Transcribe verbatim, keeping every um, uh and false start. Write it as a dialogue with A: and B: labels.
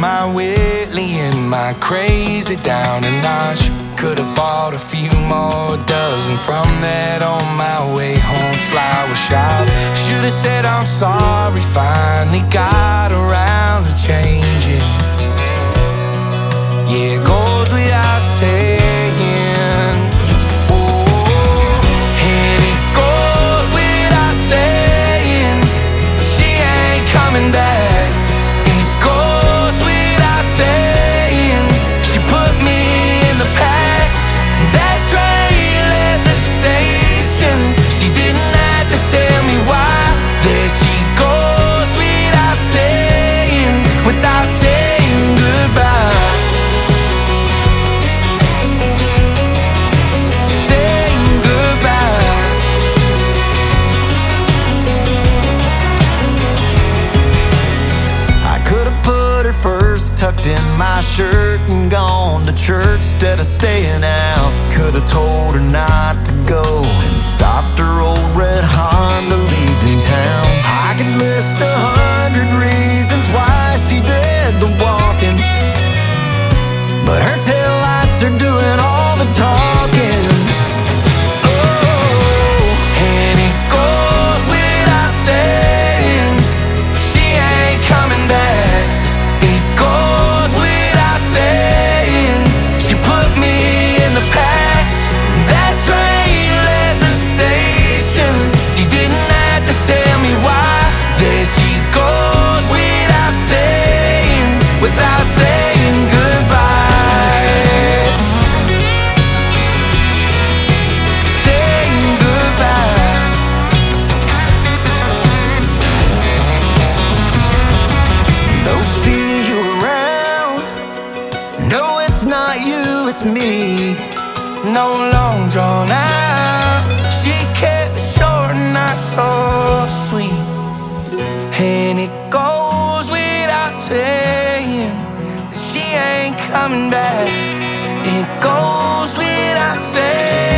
A: my Whitley and my crazy down a notch. Could've bought a few more dozen from that on my way home flower shop. Should've said I'm sorry, finally got around to changing. Yeah, it goes without saying. Oh, and it goes without saying, she ain't coming back. It goes without saying, she put me in the past. That train left the station, she didn't have to tell me why. There she goes without saying, without saying goodbye. Tucked in my shirt and gone to church instead of staying out. Could've told her not to go and stopped her old red Honda leaving town. I could list a hundred reasons why she did the walking, but her taillights are doing all the talking. Oh, and it goes without saying, she ain't coming back. Without saying goodbye, saying goodbye. No, see you around. No, it's not you, it's me. No long drawn out. She kept it short and not so sweet. And it goes without saying that she ain't coming back. It goes without saying.